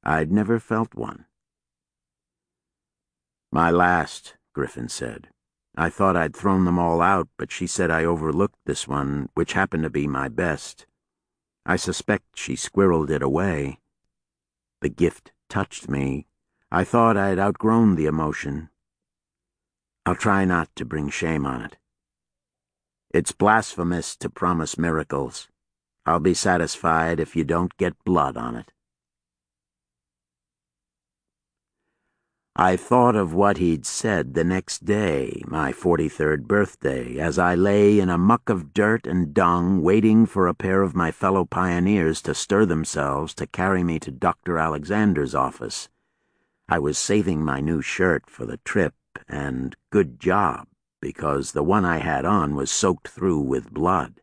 I'd never felt one. "My last," Griffin said. "I thought I'd thrown them all out, but she said I overlooked this one, which happened to be my best. I suspect she squirreled it away. The gift touched me. I thought I'd outgrown the emotion. I'll try not to bring shame on it. It's blasphemous to promise miracles. I'll be satisfied if you don't get blood on it." I thought of what he'd said the next day, my 43rd birthday, as I lay in a muck of dirt and dung waiting for a pair of my fellow pioneers to stir themselves to carry me to Dr. Alexander's office. I was saving my new shirt for the trip, and good job, because the one I had on was soaked through with blood.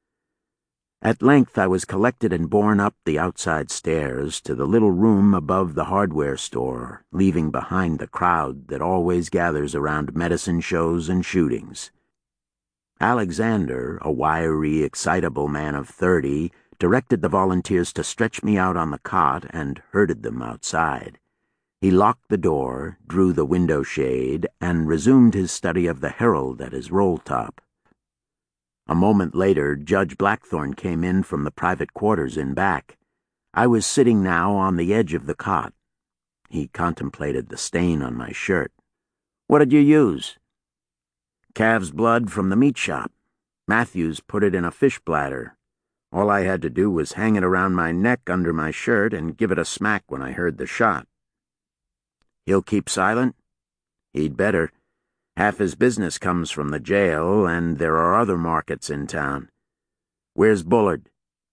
At length I was collected and borne up the outside stairs to the little room above the hardware store, leaving behind the crowd that always gathers around medicine shows and shootings. Alexander, a wiry, excitable man of 30, directed the volunteers to stretch me out on the cot and herded them outside. He locked the door, drew the window shade, and resumed his study of the Herald at his roll-top. A moment later, Judge Blackthorne came in from the private quarters in back. I was sitting now on the edge of the cot. He contemplated the stain on my shirt. "What did you use?" "Calf's blood from the meat shop. Matthews put it in a fish bladder. All I had to do was hang it around my neck under my shirt and give it a smack when I heard the shot." "He'll keep silent?" "He'd better. Half his business comes from the jail, and there are other markets in town. Where's Bullard?"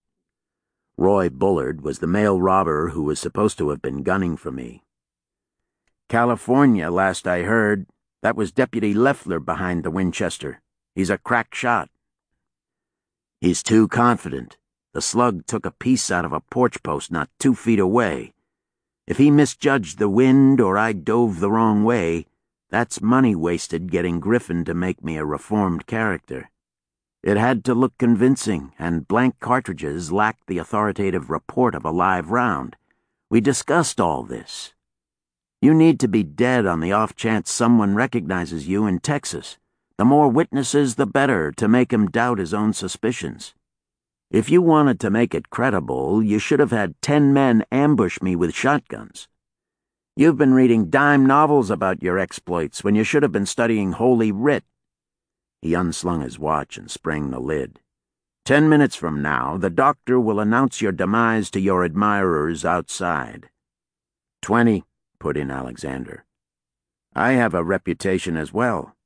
Roy Bullard was the mail robber who was supposed to have been gunning for me. "California, last I heard. That was Deputy Leffler behind the Winchester. He's a crack shot." "He's too confident. The slug took a piece out of a porch post not 2 feet away. If he misjudged the wind or I dove the wrong way, that's money wasted getting Griffin to make me a reformed character. It had to look convincing, and blank cartridges lacked the authoritative report of a live round. We discussed all this. You need to be dead on the off chance someone recognizes you in Texas. The more witnesses, the better, to make him doubt his own suspicions. If you wanted to make it credible, you should have had 10 men ambush me with shotguns. You've been reading dime novels about your exploits when you should have been studying Holy Writ." He unslung his watch and sprang the lid. 10 minutes from now, the doctor will announce your demise to your admirers outside." 20, put in Alexander. "I have a reputation as well."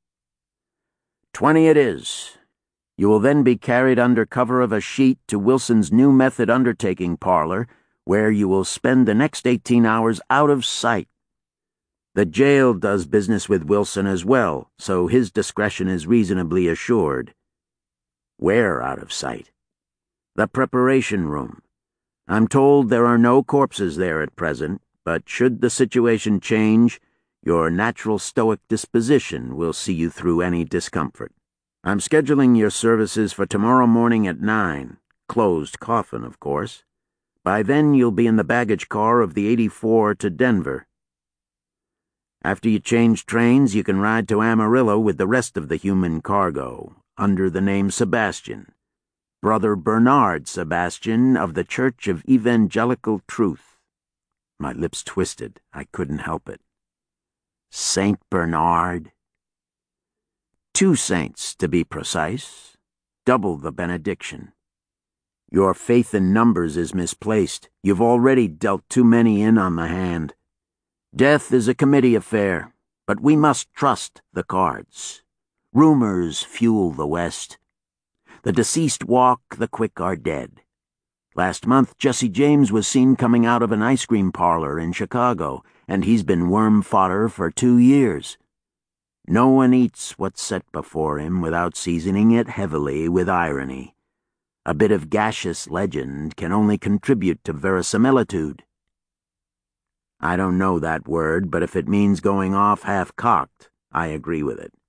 20 it is. You will then be carried under cover of a sheet to Wilson's New Method Undertaking Parlor, where you will spend the next 18 hours out of sight. The jail does business with Wilson as well, so his discretion is reasonably assured. Where out of sight? The preparation room. I'm told there are no corpses there at present, but should the situation change, your natural stoic disposition will see you through any discomfort. I'm scheduling your services for tomorrow morning at 9, closed coffin, of course. By then you'll be in the baggage car of the 84 to Denver. After you change trains, you can ride to Amarillo with the rest of the human cargo, under the name Sebastian. Brother Bernard Sebastian of the Church of Evangelical Truth. My lips twisted. I couldn't help it. Saint Bernard? 2 saints, to be precise. Double the benediction. Your faith in numbers is misplaced. You've already dealt too many in on the hand. Death is a committee affair, but we must trust the cards. Rumors fuel the West. The deceased walk, the quick are dead. Last month, Jesse James was seen coming out of an ice cream parlor in Chicago, and he's been worm fodder for 2 years. No one eats what's set before him without seasoning it heavily with irony. A bit of gaseous legend can only contribute to verisimilitude. I don't know that word, but if it means going off half-cocked, I agree with it.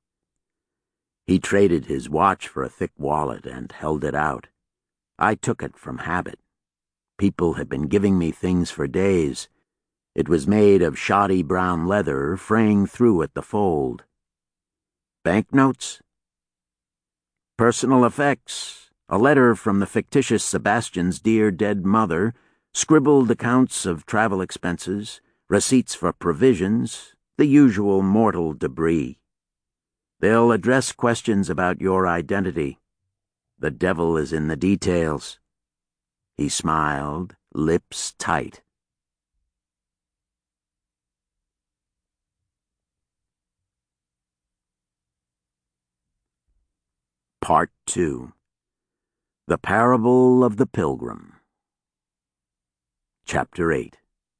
He traded his watch for a thick wallet and held it out. I took it from habit. People had been giving me things for days. It was made of shoddy brown leather, fraying through at the fold. Banknotes? Personal effects, a letter from the fictitious Sebastian's dear dead mother, scribbled accounts of travel expenses, receipts for provisions, the usual mortal debris. They'll address questions about your identity. The devil is in the details. He smiled, lips tight. Part 2. The Parable of the Pilgrim. Chapter 8.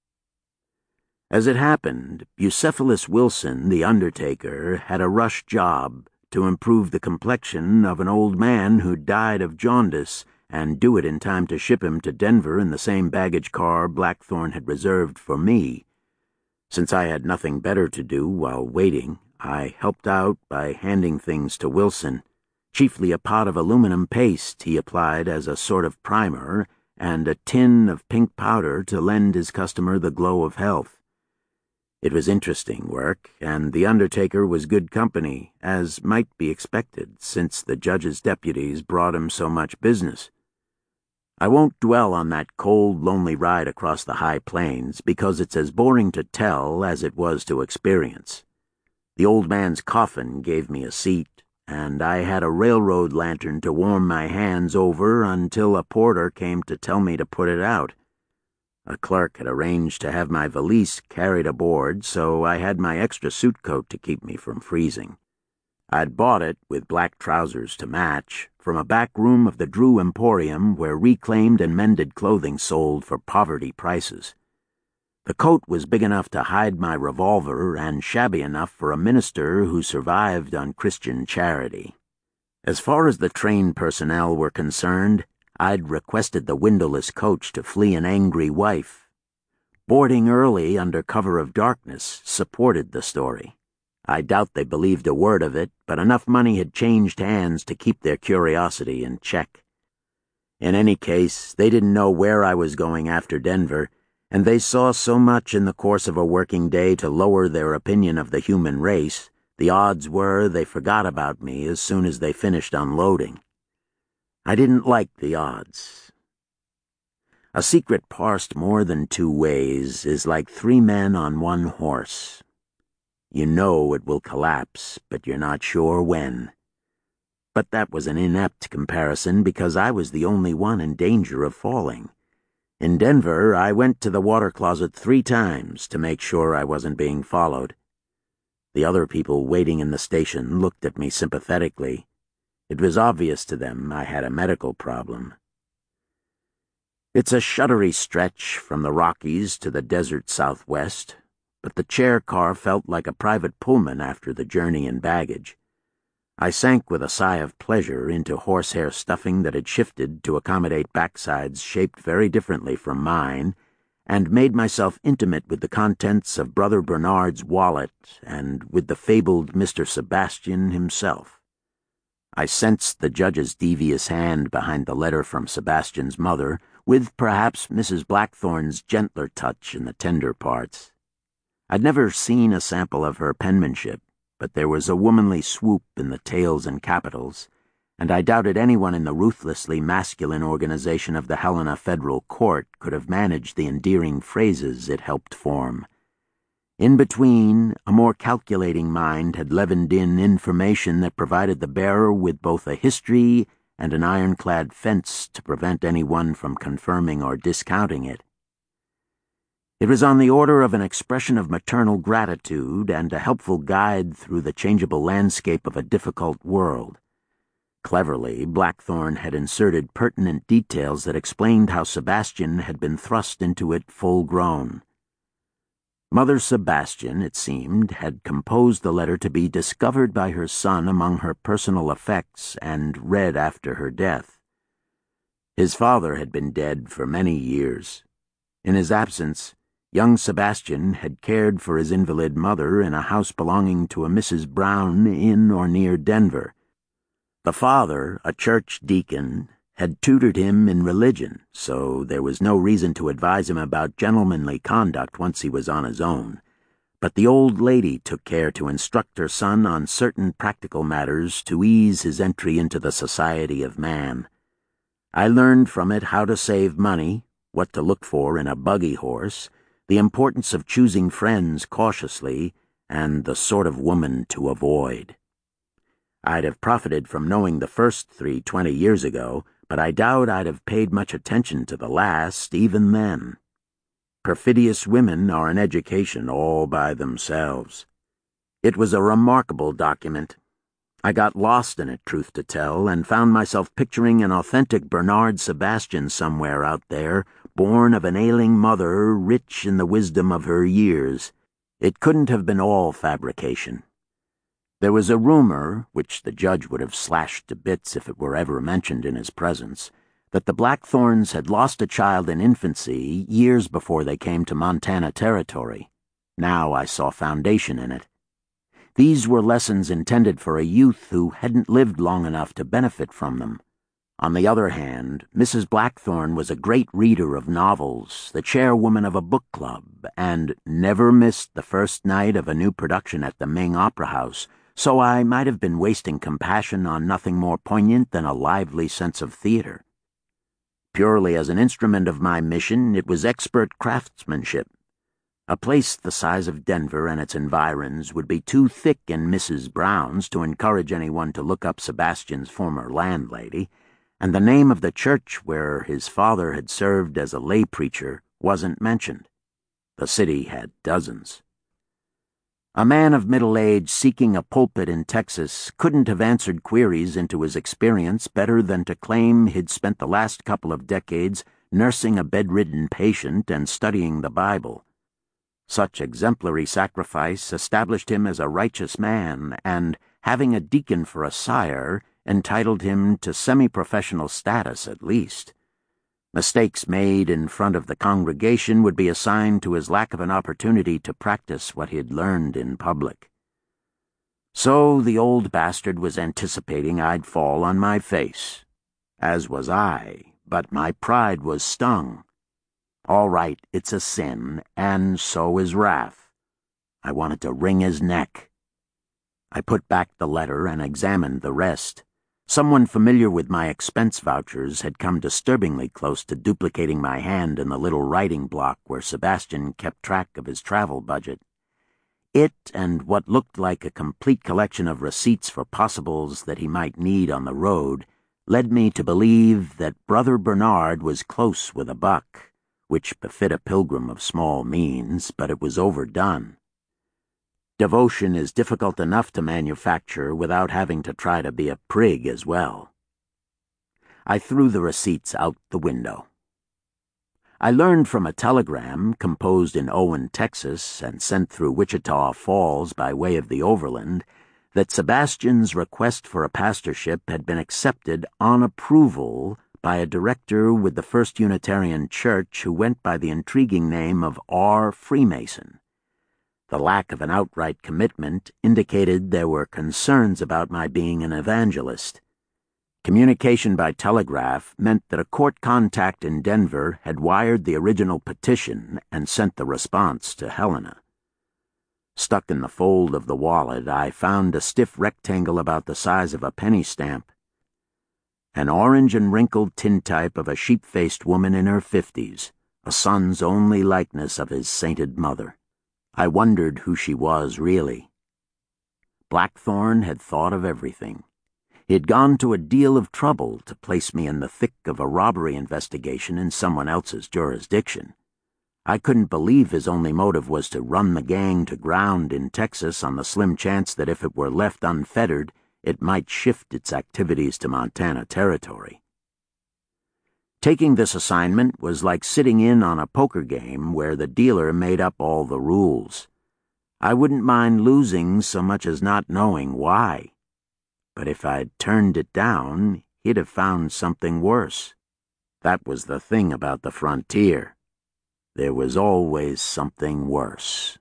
As it happened, Bucephalus Wilson, the undertaker, had a rush job to improve the complexion of an old man who'd died of jaundice and do it in time to ship him to Denver in the same baggage car Blackthorne had reserved for me. Since I had nothing better to do while waiting, I helped out by handing things to Wilson, chiefly a pot of aluminum paste he applied as a sort of primer and a tin of pink powder to lend his customer the glow of health. It was interesting work, and the undertaker was good company, as might be expected, since the judge's deputies brought him so much business. I won't dwell on that cold, lonely ride across the high plains, because it's as boring to tell as it was to experience. The old man's coffin gave me a seat, and I had a railroad lantern to warm my hands over until a porter came to tell me to put it out. A clerk had arranged to have my valise carried aboard, so I had my extra suit coat to keep me from freezing. I'd bought it, with black trousers to match, from a back room of the Drew Emporium where reclaimed and mended clothing sold for poverty prices. The coat was big enough to hide my revolver and shabby enough for a minister who survived on Christian charity. As far as the train personnel were concerned, I'd requested the windowless coach to flee an angry wife. Boarding early under cover of darkness supported the story. I doubt they believed a word of it, but enough money had changed hands to keep their curiosity in check. In any case, they didn't know where I was going after Denver, and they saw so much in the course of a working day to lower their opinion of the human race, the odds were they forgot about me as soon as they finished unloading. I didn't like the odds. A secret parsed more than two ways is like three men on one horse. You know it will collapse, but you're not sure when. But that was an inept comparison because I was the only one in danger of falling. In Denver, I went to the water closet 3 times to make sure I wasn't being followed. The other people waiting in the station looked at me sympathetically. It was obvious to them I had a medical problem. It's a shuddery stretch from the Rockies to the desert southwest, but the chair car felt like a private Pullman after the journey in baggage. I sank with a sigh of pleasure into horsehair stuffing that had shifted to accommodate backsides shaped very differently from mine, and made myself intimate with the contents of Brother Bernard's wallet and with the fabled Mr. Sebastian himself. I sensed the judge's devious hand behind the letter from Sebastian's mother, with perhaps Mrs. Blackthorne's gentler touch in the tender parts. I'd never seen a sample of her penmanship, but there was a womanly swoop in the tails and capitals, and I doubted anyone in the ruthlessly masculine organization of the Helena Federal Court could have managed the endearing phrases it helped form. In between, a more calculating mind had leavened in information that provided the bearer with both a history and an ironclad fence to prevent anyone from confirming or discounting it. It was on the order of an expression of maternal gratitude and a helpful guide through the changeable landscape of a difficult world. Cleverly, Blackthorne had inserted pertinent details that explained how Sebastian had been thrust into it full-grown. Mother Sebastian, it seemed, had composed the letter to be discovered by her son among her personal effects and read after her death. His father had been dead for many years. In his absence, young Sebastian had cared for his invalid mother in a house belonging to a Mrs. Brown in or near Denver. The father, a church deacon, had tutored him in religion, so there was no reason to advise him about gentlemanly conduct once he was on his own. But the old lady took care to instruct her son on certain practical matters to ease his entry into the society of man. I learned from it how to save money, what to look for in a buggy horse, the importance of choosing friends cautiously, and the sort of woman to avoid. I'd have profited from knowing the first 3 20 years ago, but I doubt I'd have paid much attention to the last even then. Perfidious women are an education all by themselves. It was a remarkable document. I got lost in it, truth to tell, and found myself picturing an authentic Bernard Sebastian somewhere out there, born of an ailing mother, rich in the wisdom of her years. It couldn't have been all fabrication. There was a rumor, which the judge would have slashed to bits if it were ever mentioned in his presence, that the Blackthorns had lost a child in infancy years before they came to Montana Territory. Now I saw foundation in it. These were lessons intended for a youth who hadn't lived long enough to benefit from them. On the other hand, Mrs. Blackthorn was a great reader of novels, the chairwoman of a book club, and never missed the first night of a new production at the Ming Opera House, so I might have been wasting compassion on nothing more poignant than a lively sense of theater. Purely as an instrument of my mission, it was expert craftsmanship. A place the size of Denver and its environs would be too thick in Mrs. Brown's to encourage anyone to look up Sebastian's former landlady, and the name of the church where his father had served as a lay preacher wasn't mentioned. The city had dozens. A man of middle age seeking a pulpit in Texas couldn't have answered queries into his experience better than to claim he'd spent the last couple of decades nursing a bedridden patient and studying the Bible. Such exemplary sacrifice established him as a righteous man and, having a deacon for a sire, entitled him to semi-professional status at least. Mistakes made in front of the congregation would be assigned to his lack of an opportunity to practice what he had learned in public. So the old bastard was anticipating I'd fall on my face. As was I, but my pride was stung. All right, it's a sin, and so is wrath. I wanted to wring his neck. I put back the letter and examined the rest. Someone familiar with my expense vouchers had come disturbingly close to duplicating my hand in the little writing block where Sebastian kept track of his travel budget. It and what looked like a complete collection of receipts for possibles that he might need on the road led me to believe that Brother Bernard was close with a buck, which befit a pilgrim of small means, but it was overdone. Devotion is difficult enough to manufacture without having to try to be a prig as well. I threw the receipts out the window. I learned from a telegram composed in Owen, Texas, and sent through Wichita Falls by way of the Overland, that Sebastian's request for a pastorship had been accepted on approval by a director with the First Unitarian Church who went by the intriguing name of R. Freemason. The lack of an outright commitment indicated there were concerns about my being an evangelist. Communication by telegraph meant that a court contact in Denver had wired the original petition and sent the response to Helena. Stuck in the fold of the wallet, I found a stiff rectangle about the size of a penny stamp. An orange and wrinkled tintype of a sheep-faced woman in her 50s, a son's only likeness of his sainted mother. I wondered who she was, really. Blackthorn had thought of everything. He had gone to a deal of trouble to place me in the thick of a robbery investigation in someone else's jurisdiction. I couldn't believe his only motive was to run the gang to ground in Texas on the slim chance that if it were left unfettered, it might shift its activities to Montana Territory. Taking this assignment was like sitting in on a poker game where the dealer made up all the rules. I wouldn't mind losing so much as not knowing why. But if I'd turned it down, he'd have found something worse. That was the thing about the frontier. There was always something worse.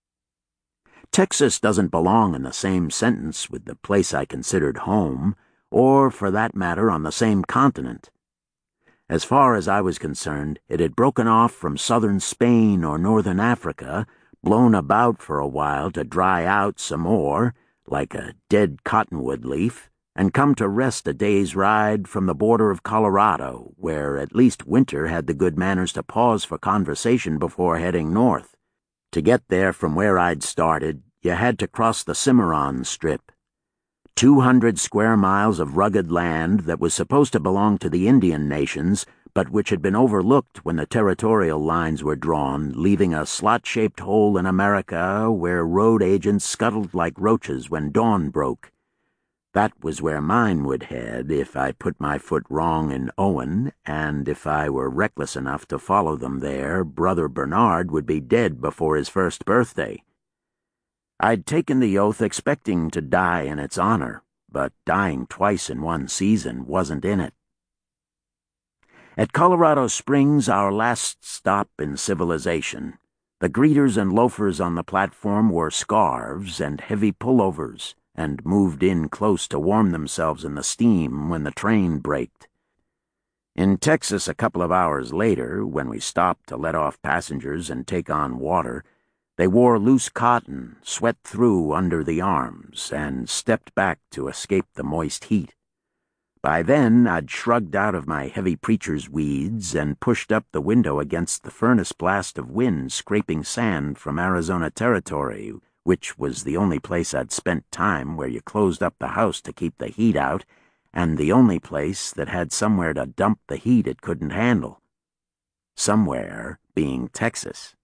Texas doesn't belong in the same sentence with the place I considered home, or for that matter on the same continent. As far as I was concerned, it had broken off from southern Spain or northern Africa, blown about for a while to dry out some more, like a dead cottonwood leaf, and come to rest a day's ride from the border of Colorado, where at least Winter had the good manners to pause for conversation before heading north. To get there from where I'd started, you had to cross the Cimarron Strip. 200 square miles of rugged land that was supposed to belong to the Indian nations, but which had been overlooked when the territorial lines were drawn, leaving a slot-shaped hole in America where road agents scuttled like roaches when dawn broke. That was where mine would head if I put my foot wrong in Owen, and if I were reckless enough to follow them there, Brother Bernard would be dead before his first birthday. I'd taken the oath expecting to die in its honor, but dying twice in one season wasn't in it. At Colorado Springs, our last stop in civilization, the greeters and loafers on the platform wore scarves and heavy pullovers and moved in close to warm themselves in the steam when the train braked. In Texas a couple of hours later, when we stopped to let off passengers and take on water, they wore loose cotton, sweat through under the arms, and stepped back to escape the moist heat. By then, I'd shrugged out of my heavy preacher's weeds and pushed up the window against the furnace blast of wind scraping sand from Arizona Territory, which was the only place I'd spent time where you closed up the house to keep the heat out, and the only place that had somewhere to dump the heat it couldn't handle. Somewhere being Texas.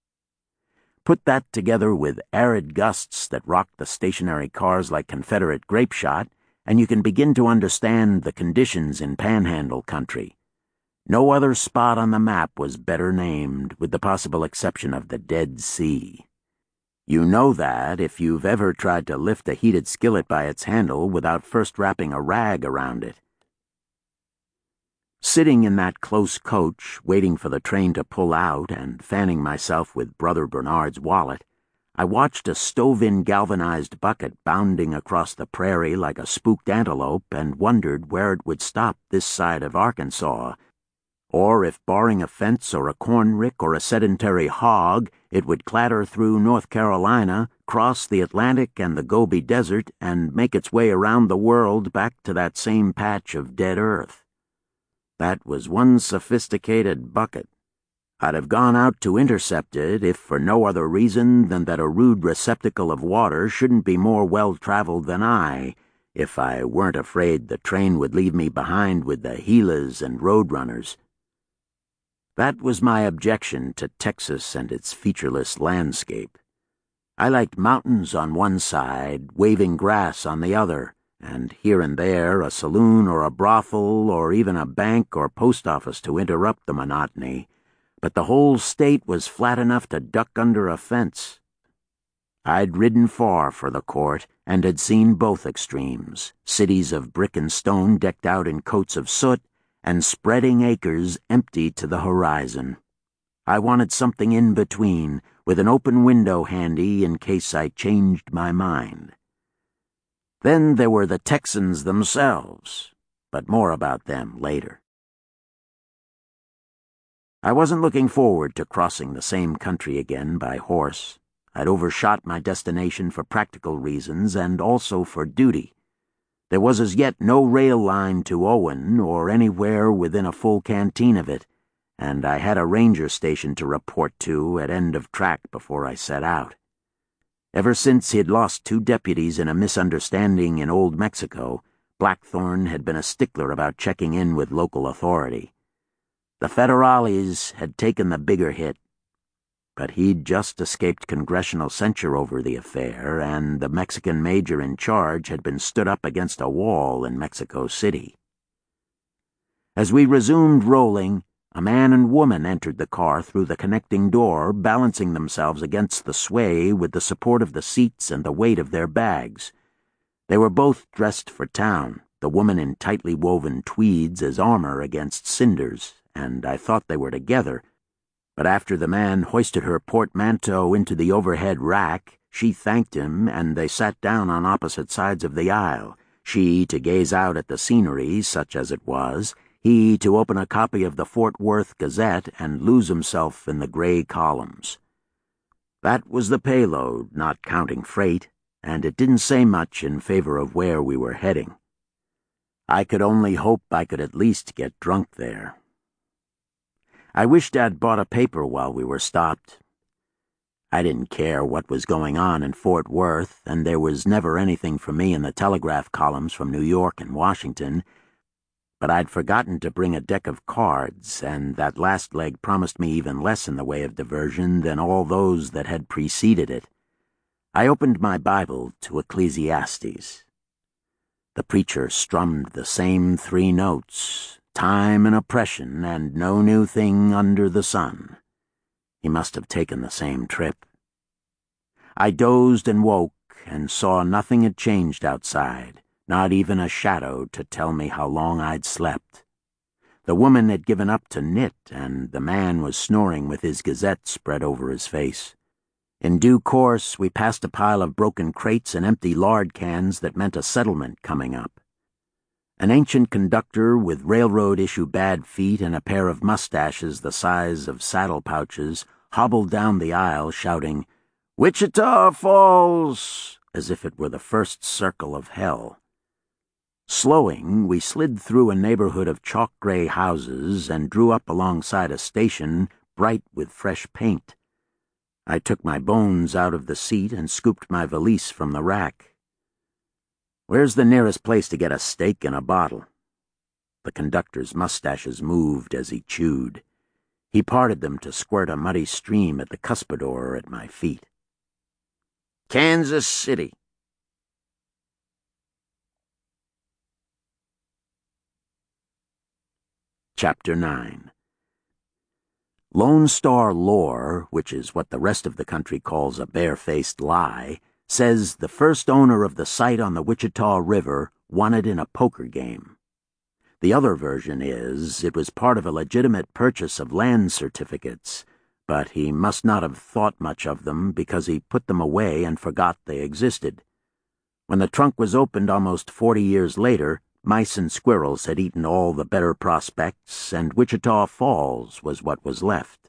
Put that together with arid gusts that rocked the stationary cars like Confederate grape shot, and you can begin to understand the conditions in Panhandle country. No other spot on the map was better named, with the possible exception of the Dead Sea. You know that if you've ever tried to lift a heated skillet by its handle without first wrapping a rag around it. Sitting in that close coach, waiting for the train to pull out and fanning myself with Brother Bernard's wallet, I watched a stove-in galvanized bucket bounding across the prairie like a spooked antelope and wondered where it would stop this side of Arkansas, or if, barring a fence or a corn rick or a sedentary hog, it would clatter through North Carolina, cross the Atlantic and the Gobi Desert, and make its way around the world back to that same patch of dead earth. That was one sophisticated bucket. I'd have gone out to intercept it if for no other reason than that a rude receptacle of water shouldn't be more well-traveled than I, if I weren't afraid the train would leave me behind with the Gilas and roadrunners. That was my objection to Texas and its featureless landscape. I liked mountains on one side, waving grass on the other, and here and there a saloon or a brothel or even a bank or post office to interrupt the monotony, but the whole state was flat enough to duck under a fence. I'd ridden far for the court and had seen both extremes, cities of brick and stone decked out in coats of soot, and spreading acres empty to the horizon. I wanted something in between, with an open window handy in case I changed my mind. Then there were the Texans themselves, but more about them later. I wasn't looking forward to crossing the same country again by horse. I'd overshot my destination for practical reasons and also for duty. There was as yet no rail line to Owen or anywhere within a full canteen of it, and I had a ranger station to report to at end of track before I set out. Ever since he'd lost 2 deputies in a misunderstanding in Old Mexico, Blackthorne had been a stickler about checking in with local authority. The federales had taken the bigger hit, but he'd just escaped congressional censure over the affair, and the Mexican major in charge had been stood up against a wall in Mexico City. As we resumed rolling, a man and woman entered the car through the connecting door, balancing themselves against the sway with the support of the seats and the weight of their bags. They were both dressed for town, the woman in tightly woven tweeds as armor against cinders, and I thought they were together, but after the man hoisted her portmanteau into the overhead rack, she thanked him, and they sat down on opposite sides of the aisle, she to gaze out at the scenery, such as it was, he to open a copy of the Fort Worth Gazette and lose himself in the gray columns. That was the payload, not counting freight, and it didn't say much in favor of where we were heading. I could only hope I could at least get drunk there. I wished I'd bought a paper while we were stopped. I didn't care what was going on in Fort Worth, and there was never anything for me in the telegraph columns from New York and Washington, but I'd forgotten to bring a deck of cards, and that last leg promised me even less in the way of diversion than all those that had preceded it. I opened my Bible to Ecclesiastes. The preacher strummed the same 3 notes, time and oppression and no new thing under the sun. He must have taken the same trip. I dozed and woke and saw nothing had changed outside, not even a shadow to tell me how long I'd slept. The woman had given up to knit, and the man was snoring with his Gazette spread over his face. In due course, we passed a pile of broken crates and empty lard cans that meant a settlement coming up. An ancient conductor with railroad-issue bad feet and a pair of mustaches the size of saddle pouches hobbled down the aisle shouting, "Wichita Falls!" as if it were the first circle of hell. Slowing, we slid through a neighborhood of chalk-gray houses and drew up alongside a station bright with fresh paint. I took my bones out of the seat and scooped my valise from the rack. "Where's the nearest place to get a steak and a bottle?" The conductor's mustaches moved as he chewed. He parted them to squirt a muddy stream at the cuspidor at my feet. "Kansas City." Chapter 9. Lone Star lore, which is what the rest of the country calls a barefaced lie, says the first owner of the site on the Wichita River won it in a poker game. The other version is it was part of a legitimate purchase of land certificates, but he must not have thought much of them because he put them away and forgot they existed. When the trunk was opened almost 40 years later, mice and squirrels had eaten all the better prospects, and Wichita Falls was what was left.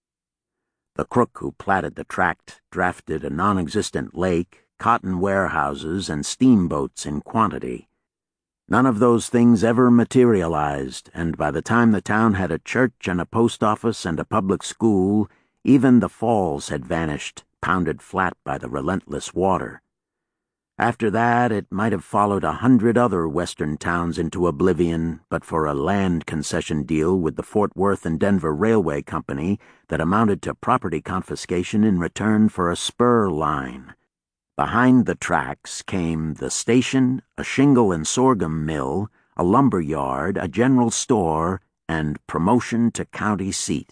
The crook who platted the tract drafted a non-existent lake, cotton warehouses, and steamboats in quantity. None of those things ever materialized, and by the time the town had a church and a post office and a public school, even the falls had vanished, pounded flat by the relentless water. After that, it might have followed 100 other western towns into oblivion but for a land concession deal with the Fort Worth and Denver Railway Company that amounted to property confiscation in return for a spur line. Behind the tracks came the station, a shingle and sorghum mill, a lumber yard, a general store, and promotion to county seat.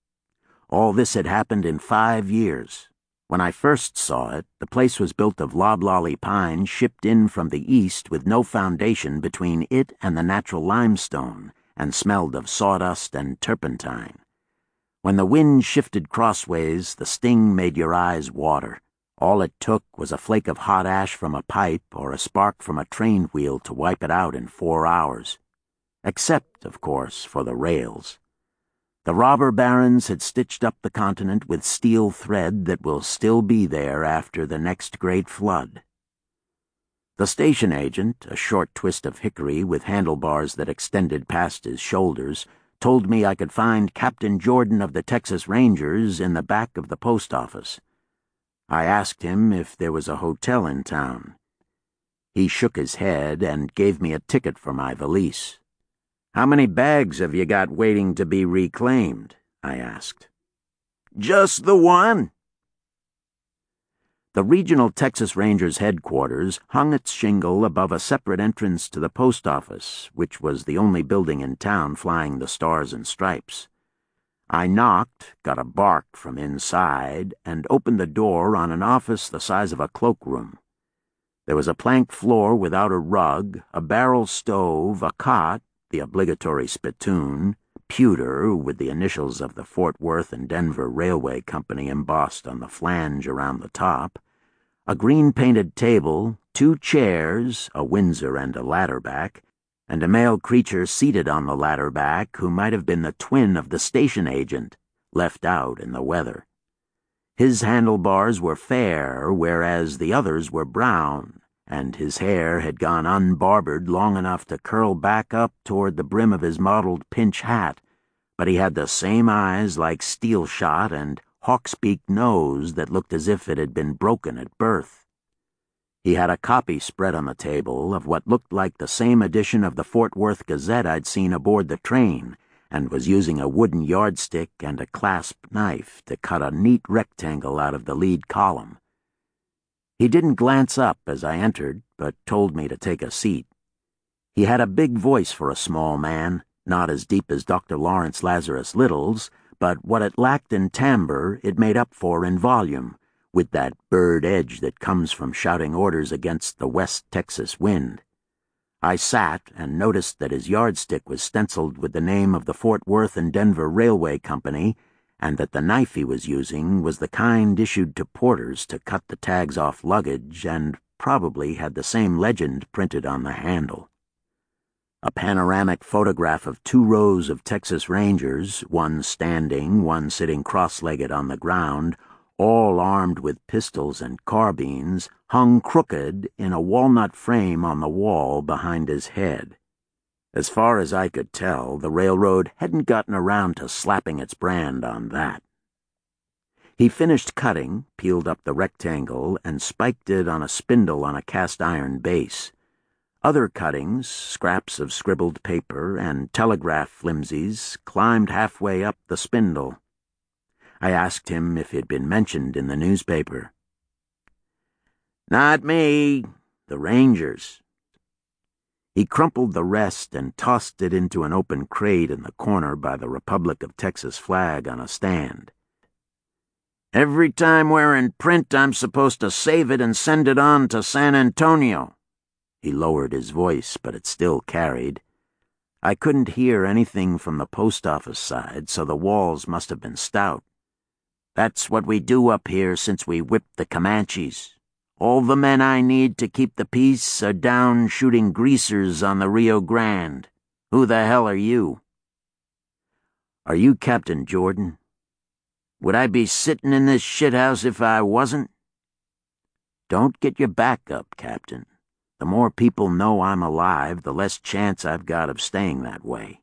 All this had happened in 5 years. When I first saw it, the place was built of loblolly pine shipped in from the east with no foundation between it and the natural limestone, and smelled of sawdust and turpentine. When the wind shifted crossways, the sting made your eyes water. All it took was a flake of hot ash from a pipe or a spark from a train wheel to wipe it out in 4 hours. Except, of course, for the rails. The robber barons had stitched up the continent with steel thread that will still be there after the next great flood. The station agent, a short twist of hickory with handlebars that extended past his shoulders, told me I could find Captain Jordan of the Texas Rangers in the back of the post office. I asked him if there was a hotel in town. He shook his head and gave me a ticket for my valise. "How many bags have you got waiting to be reclaimed?" I asked. "Just the one." The regional Texas Rangers headquarters hung its shingle above a separate entrance to the post office, which was the only building in town flying the stars and stripes. I knocked, got a bark from inside, and opened the door on an office the size of a cloakroom. There was a plank floor without a rug, a barrel stove, a cot, the obligatory spittoon, pewter with the initials of the Fort Worth and Denver Railway Company embossed on the flange around the top, A green-painted table, 2 chairs, a Windsor and a ladder-back, and a male creature seated on the ladder-back who might have been the twin of the station agent, left out in the weather. His handlebars were fair, whereas the others were brown, and his hair had gone unbarbered long enough to curl back up toward the brim of his mottled pinch hat, but he had the same eyes like steel shot and hawksbeak nose that looked as if it had been broken at birth. He had a copy spread on the table of what looked like the same edition of the Fort Worth Gazette I'd seen aboard the train, and was using a wooden yardstick and a clasp knife to cut a neat rectangle out of the lead column. He didn't glance up as I entered, but told me to take a seat. He had a big voice for a small man, not as deep as Dr. Lawrence Lazarus Little's, but what it lacked in timbre it made up for in volume, with that bird edge that comes from shouting orders against the West Texas wind. I sat and noticed that his yardstick was stenciled with the name of the Fort Worth and Denver Railway Company, and that the knife he was using was the kind issued to porters to cut the tags off luggage and probably had the same legend printed on the handle. A panoramic photograph of 2 rows of Texas Rangers, one standing, one sitting cross-legged on the ground, all armed with pistols and carbines, hung crooked in a walnut frame on the wall behind his head. As far as I could tell, the railroad hadn't gotten around to slapping its brand on that. He finished cutting, peeled up the rectangle, and spiked it on a spindle on a cast-iron base. Other cuttings, scraps of scribbled paper, and telegraph flimsies climbed halfway up the spindle. I asked him if he'd been mentioned in the newspaper. "Not me, the Rangers." He crumpled the rest and tossed it into an open crate in the corner by the Republic of Texas flag on a stand. "Every time we're in print, I'm supposed to save it and send it on to San Antonio." He lowered his voice, but it still carried. I couldn't hear anything from the post office side, so the walls must have been stout. "That's what we do up here since we whipped the Comanches. All the men I need to keep the peace are down shooting greasers on the Rio Grande. Who the hell are you?" "Are you Captain Jordan?" "Would I be sitting in this shithouse if I wasn't?" "Don't get your back up, Captain. The more people know I'm alive, the less chance I've got of staying that way."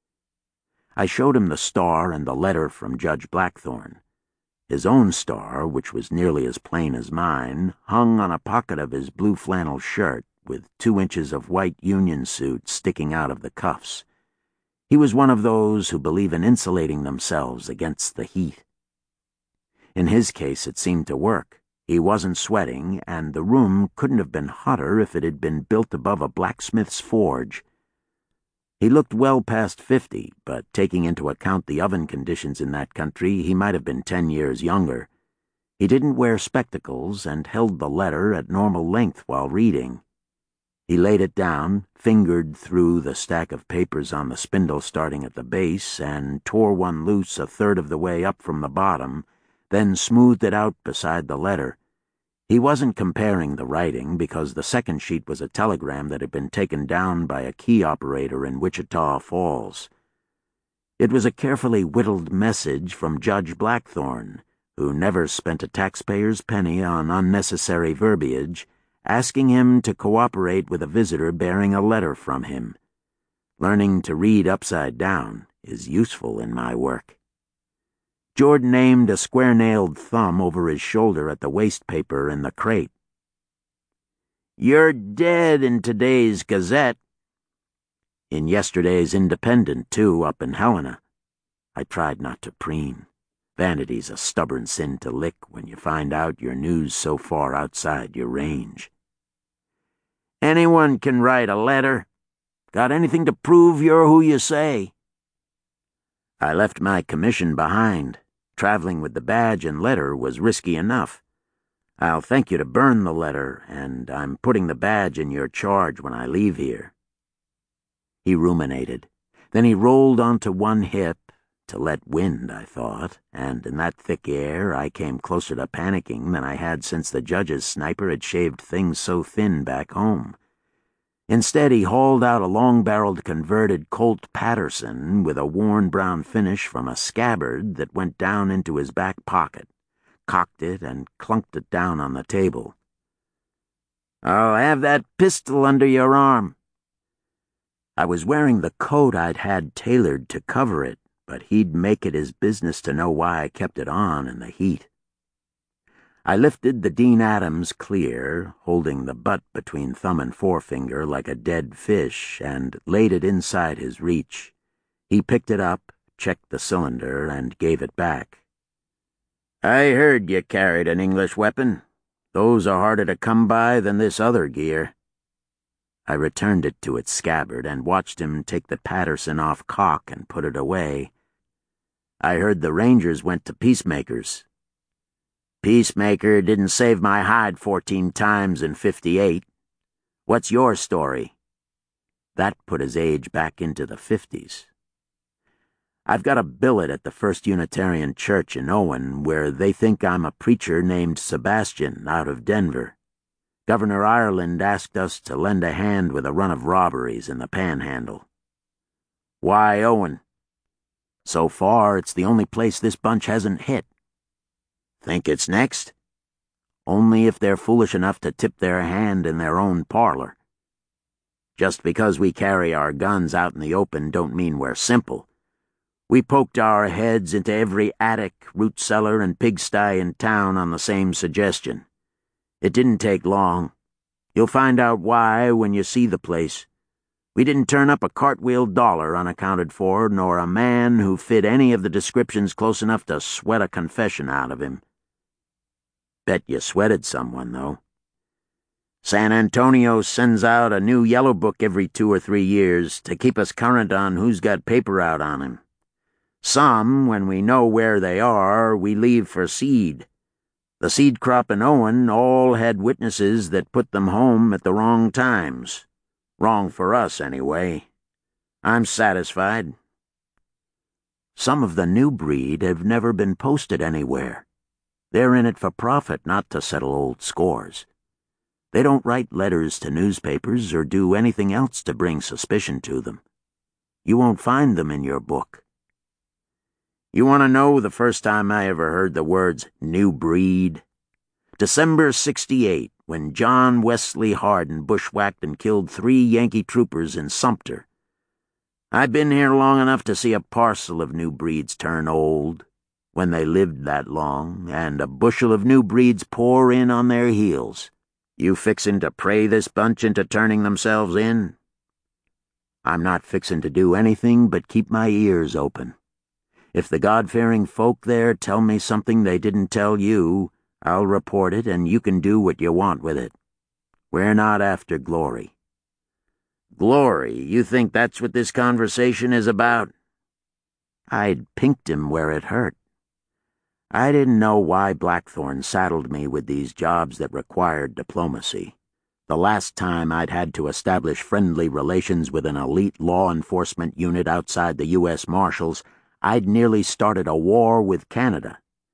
I showed him the star and the letter from Judge Blackthorne. His own star, which was nearly as plain as mine, hung on a pocket of his blue flannel shirt, with 2 inches of white union suit sticking out of the cuffs. He was one of those who believe in insulating themselves against the heat. In his case, it seemed to work. He wasn't sweating, and the room couldn't have been hotter if it had been built above a blacksmith's forge. He looked well past 50, but taking into account the oven conditions in that country, he might have been 10 years younger. He didn't wear spectacles and held the letter at normal length while reading. He laid it down, fingered through the stack of papers on the spindle starting at the base, and tore one loose a third of the way up from the bottom, then smoothed it out beside the letter. He wasn't comparing the writing because the second sheet was a telegram that had been taken down by a key operator in Wichita Falls. It was a carefully whittled message from Judge Blackthorne, who never spent a taxpayer's penny on unnecessary verbiage, asking him to cooperate with a visitor bearing a letter from him. Learning to read upside down is useful in my work. Jordan aimed a square-nailed thumb over his shoulder at the waste paper in the crate. "You're dead in today's Gazette." "In yesterday's Independent, too, up in Helena." I tried not to preen. Vanity's a stubborn sin to lick when you find out your news so far outside your range. "Anyone can write a letter. Got anything to prove you're who you say?" "I left my commission behind. Traveling with the badge and letter was risky enough. I'll thank you to burn the letter, and I'm putting the badge in your charge when I leave here." He ruminated. Then he rolled onto one hip, to let wind, I thought, and in that thick air I came closer to panicking than I had since the judge's sniper had shaved things so thin back home. Instead, he hauled out a long-barreled converted Colt Patterson with a worn brown finish from a scabbard that went down into his back pocket, cocked it, and clunked it down on the table. "I'll have that pistol under your arm." I was wearing the coat I'd had tailored to cover it, but he'd make it his business to know why I kept it on in the heat. I lifted the Dean Adams clear, holding the butt between thumb and forefinger like a dead fish, and laid it inside his reach. He picked it up, checked the cylinder, and gave it back. "I heard you carried an English weapon. Those are harder to come by than this other gear." I returned it to its scabbard and watched him take the Patterson off cock and put it away. "I heard the Rangers went to peacemakers." "Peacemaker didn't save my hide 14 times in 58. What's your story?" That put his age back into the 50s. "I've got a billet at the First Unitarian Church in Owen where they think I'm a preacher named Sebastian out of Denver. Governor Ireland asked us to lend a hand with a run of robberies in the Panhandle." "Why Owen?" "So far, it's the only place this bunch hasn't hit." "Think it's next?" "Only if they're foolish enough to tip their hand in their own parlor. Just because we carry our guns out in the open don't mean we're simple. We poked our heads into every attic, root cellar, and pigsty in town on the same suggestion. It didn't take long. You'll find out why when you see the place. We didn't turn up a cartwheel dollar unaccounted for, nor a man who fit any of the descriptions close enough to sweat a confession out of him." "Bet you sweated someone, though." "San Antonio sends out a new yellow book every 2 or 3 years to keep us current on who's got paper out on him. Some, when we know where they are, we leave for seed. The seed crop in Owen all had witnesses that put them home at the wrong times. Wrong for us, anyway. I'm satisfied." "Some of the new breed have never been posted anywhere. They're in it for profit, not to settle old scores. They don't write letters to newspapers or do anything else to bring suspicion to them. You won't find them in your book." "You want to know the first time I ever heard the words new breed? December 68, when John Wesley Hardin bushwhacked and killed 3 Yankee troopers in Sumter. I've been here long enough to see a parcel of new breeds turn old, when they lived that long, and a bushel of new breeds pour in on their heels. You fixin' to pray this bunch into turning themselves in?" "I'm not fixin' to do anything but keep my ears open. If the God-fearing folk there tell me something they didn't tell you, I'll report it and you can do what you want with it. We're not after glory." "Glory? You think that's what this conversation is about?" I'd pinked him where it hurt. I didn't know why Blackthorne saddled me with these jobs that required diplomacy. The last time I'd had to establish friendly relations with an elite law enforcement unit outside the U.S. Marshals, I'd nearly started a war with Canada.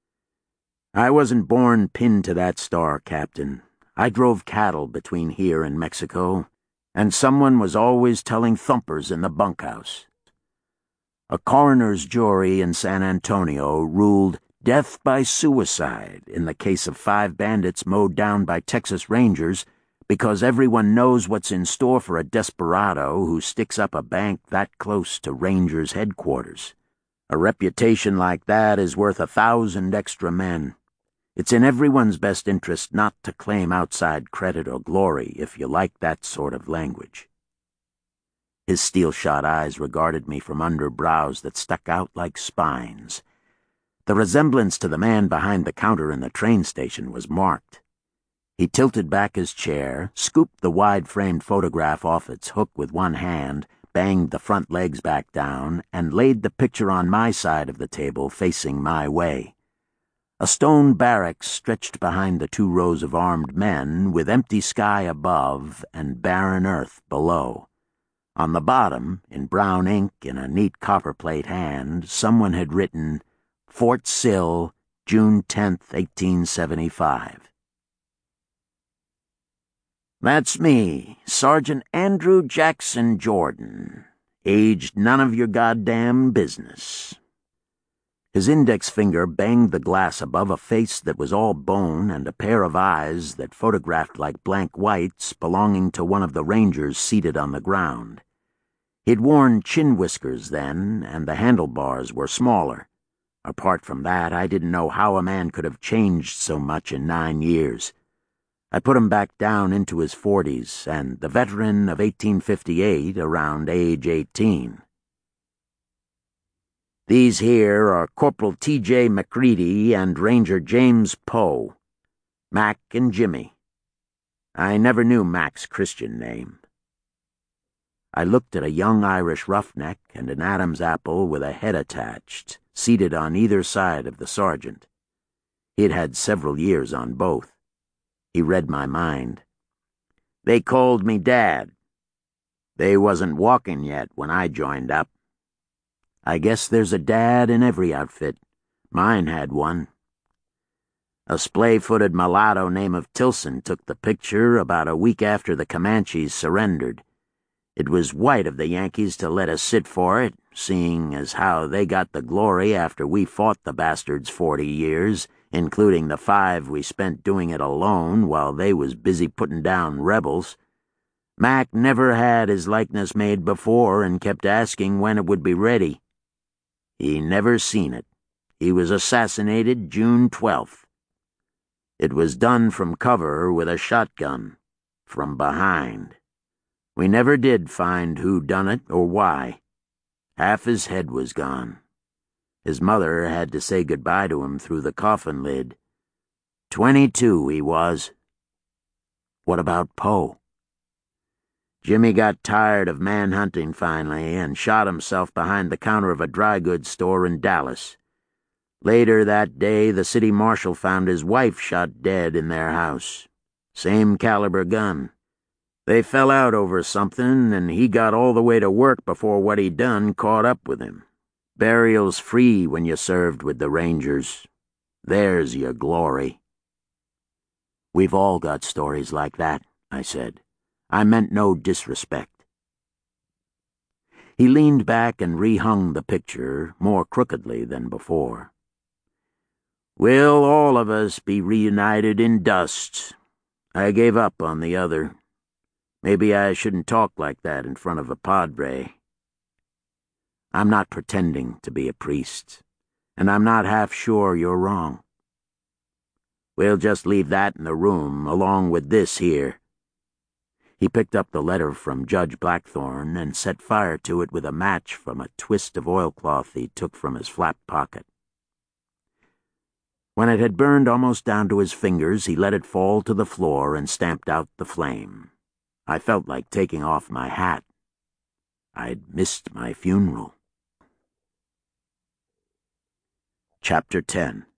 I wasn't born pinned to that star, Captain. I drove cattle between here and Mexico, and someone was always telling thumpers in the bunkhouse. A coroner's jury in San Antonio ruled death by suicide in the case of 5 bandits mowed down by Texas Rangers because everyone knows what's in store for a desperado who sticks up a bank that close to Rangers' headquarters. A reputation like that is worth 1,000 extra men. It's in everyone's best interest not to claim outside credit or glory if you like that sort of language. His steel-shot eyes regarded me from under brows that stuck out like spines. The resemblance to the man behind the counter in the train station was marked. He tilted back his chair, scooped the wide-framed photograph off its hook with one hand, banged the front legs back down, and laid the picture on my side of the table facing my way. A stone barracks stretched behind the 2 rows of armed men with empty sky above and barren earth below. On the bottom, in brown ink in a neat copperplate hand, someone had written, Fort Sill, June 10th, 1875. That's me, Sergeant Andrew Jackson Jordan, aged none of your goddamn business. His index finger banged the glass above a face that was all bone and a pair of eyes that photographed like blank whites belonging to one of the rangers seated on the ground. He'd worn chin whiskers then, and the handlebars were smaller. Apart from that, I didn't know how a man could have changed so much in 9 years. I put him back down into his 40s, and the veteran of 1858 around age 18. These here are Corporal T.J. McCready and Ranger James Poe, Mac and Jimmy. I never knew Mac's Christian name. I looked at a young Irish roughneck and an Adam's apple with a head attached, seated on either side of the sergeant. He'd had several years on both. He read my mind. They called me Dad. They wasn't walking yet when I joined up. I guess there's a dad in every outfit. Mine had one. A splay-footed mulatto named of Tilson took the picture about a week after the Comanches surrendered. It was white of the Yankees to let us sit for it, seeing as how they got the glory after we fought the bastards 40 years, including the 5 we spent doing it alone while they was busy putting down rebels. Mac never had his likeness made before and kept asking when it would be ready. He never seen it. He was assassinated June 12th. It was done from cover with a shotgun, from behind. We never did find who done it or why. Half his head was gone. His mother had to say goodbye to him through the coffin lid. 22 he was. What about Poe? Jimmy got tired of manhunting finally and shot himself behind the counter of a dry goods store in Dallas. Later that day, the city marshal found his wife shot dead in their house. Same caliber gun. They fell out over something, and he got all the way to work before what he'd done caught up with him. Burial's free when you served with the Rangers. There's your glory. We've all got stories like that, I said. I meant no disrespect. He leaned back and rehung the picture, more crookedly than before. We'll all of us be reunited in dust. I gave up on the other. Maybe I shouldn't talk like that in front of a padre. I'm not pretending to be a priest, and I'm not half sure you're wrong. We'll just leave that in the room, along with this here. He picked up the letter from Judge Blackthorne and set fire to it with a match from a twist of oilcloth he took from his flap pocket. When it had burned almost down to his fingers, he let it fall to the floor and stamped out the flame. I felt like taking off my hat. I'd missed my funeral. Chapter 10.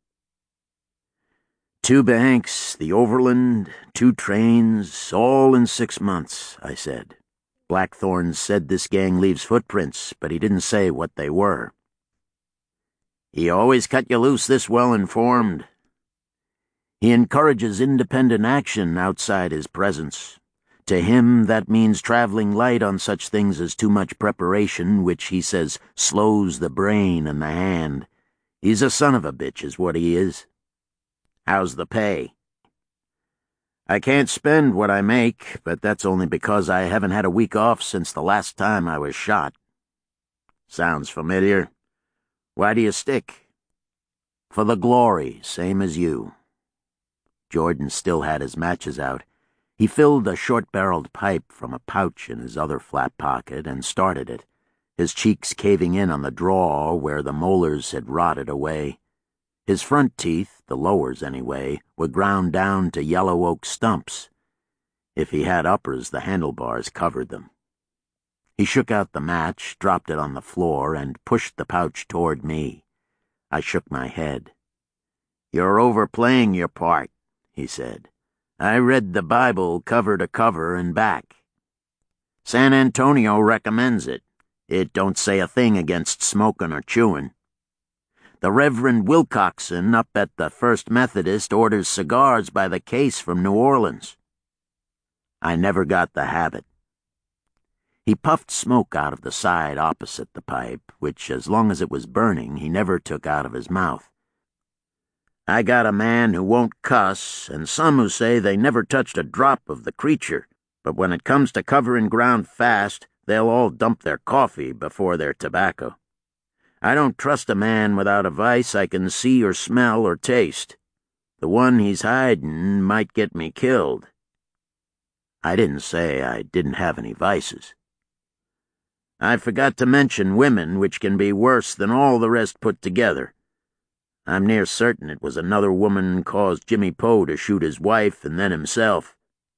2 banks, the Overland, 2 trains, all in 6 months, I said. Blackthorne said this gang leaves footprints, but he didn't say what they were. He always cut you loose this well-informed. He encourages independent action outside his presence. To him, that means traveling light on such things as too much preparation, which he says slows the brain and the hand. He's a son of a bitch, is what he is. How's the pay? I can't spend what I make, but that's only because I haven't had a week off since the last time I was shot. Sounds familiar. Why do you stick? For the glory, same as you. Jordan still had his matches out. He filled a short-barreled pipe from a pouch in his other flap pocket and started it, his cheeks caving in on the draw where the molars had rotted away. His front teeth, the lowers anyway, were ground down to yellow oak stumps. If he had uppers, the handlebars covered them. He shook out the match, dropped it on the floor, and pushed the pouch toward me. I shook my head. You're overplaying your part, he said. I read the Bible cover to cover and back. San Antonio recommends it. It don't say a thing against smoking or chewing. The Reverend Wilcoxon up at the First Methodist orders cigars by the case from New Orleans. I never got the habit. He puffed smoke out of the side opposite the pipe, which, as long as it was burning, he never took out of his mouth. I got a man who won't cuss, and some who say they never touched a drop of the creature, but when it comes to covering ground fast, they'll all dump their coffee before their tobacco. I don't trust a man without a vice I can see or smell or taste. The one he's hiding might get me killed. I didn't say I didn't have any vices. I forgot to mention women, which can be worse than all the rest put together. I'm near certain it was another woman caused Jimmy Poe to shoot his wife and then himself.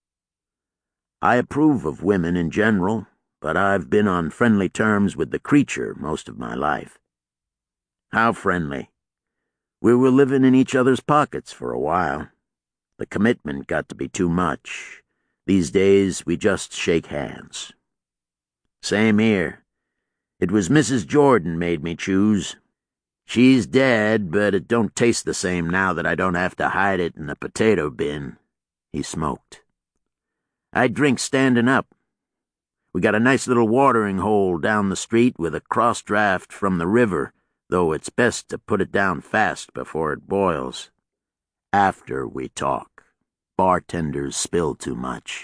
I approve of women in general, but I've been on friendly terms with the creature most of my life. How friendly? We were living in each other's pockets for a while. The commitment got to be too much. These days we just shake hands. Same here. It was Mrs. Jordan made me choose. She's dead, but it don't taste the same now that I don't have to hide it in the potato bin. He smoked. I drink standing up. We got a nice little watering hole down the street with a cross draft from the river, though it's best to put it down fast before it boils. After we talk. Bartenders spill too much.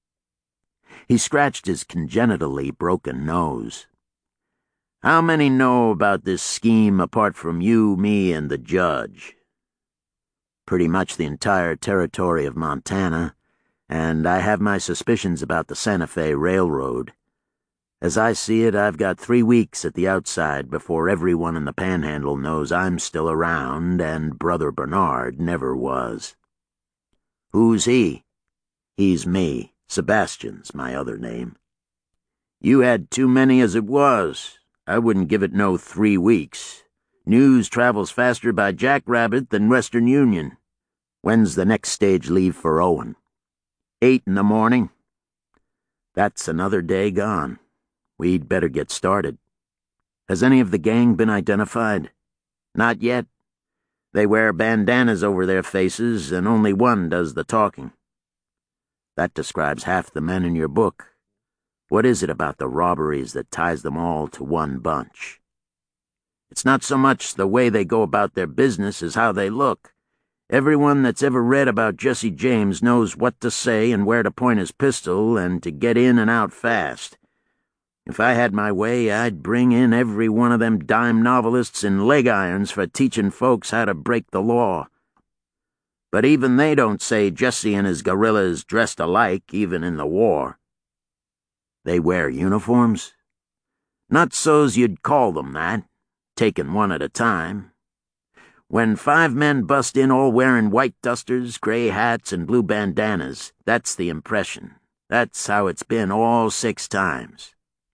He scratched his congenitally broken nose. How many know about this scheme apart from you, me, and the judge? Pretty much the entire territory of Montana, and I have my suspicions about the Santa Fe Railroad. As I see it, I've got 3 weeks at the outside before everyone in the Panhandle knows I'm still around and Brother Bernard never was. Who's he? He's me. Sebastian's my other name. You had too many as it was. I wouldn't give it no 3 weeks. News travels faster by jackrabbit than Western Union. When's the next stage leave for Owen? 8 in the morning. That's another day gone. We'd better get started. Has any of the gang been identified? Not yet. They wear bandanas over their faces, and only one does the talking. That describes half the men in your book. What is it about the robberies that ties them all to one bunch? It's not so much the way they go about their business as how they look. Everyone that's ever read about Jesse James knows what to say and where to point his pistol and to get in and out fast. If I had my way, I'd bring in every one of them dime novelists in leg irons for teaching folks how to break the law. But even they don't say Jesse and his guerrillas dressed alike, even in the war. They wear uniforms? Not so's you'd call them that, taken one at a time. When 5 men bust in all wearing white dusters, gray hats, and blue bandanas, that's the impression. That's how it's been all 6 times.